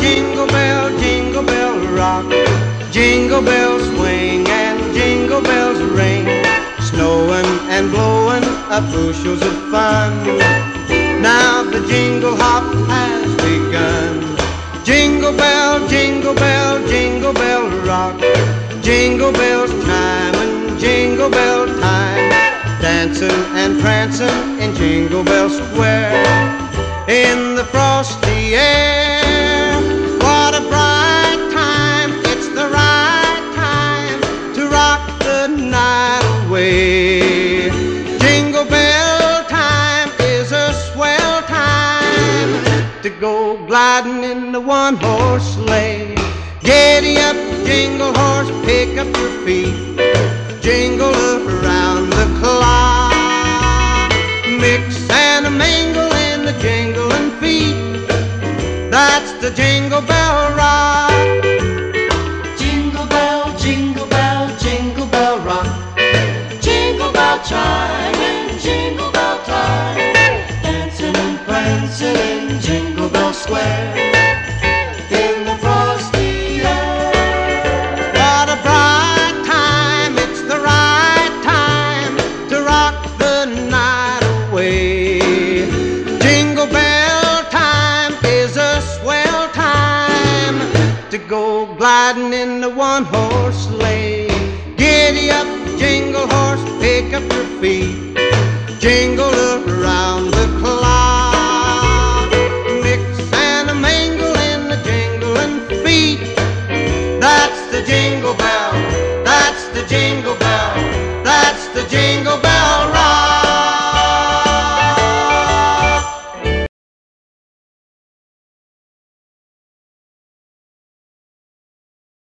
jingle bell rock. Jingle bells swing and jingle bells ring. Snowing and blowing up bushels of fun. Now the jingle hop has begun. Jingle bell, jingle bell, jingle bell rock. Jingle bells chime and jingle bell time. Dancing and prancing in Jingle Bell Square. In the frosty air, what a bright time. It's the right time to rock the night away. Jingle bell time is a swell time to go gliding in the one-horse sleigh. Giddy up, jingle horse, pick up your feet. Jingle around the clock. Mix and a mingle in the jingling feet. That's the Jingle Bell Rock. Jingle bell, jingle bell, jingle bell rock. Jingle bell chime and jingle bell time. Dancing and prancing in Jingle Bell Square. In the frosty air. What a bright time, it's the right time to rock the night away. Jingle bell time is a swell time to go gliding in the one-horse sleigh. Giddy up, jingle horse, pick up your feet. Jingle around the clock. Mix and a mingle in the jingling feet. That's the jingle bell, that's the jingle bell, that's the jingle bell.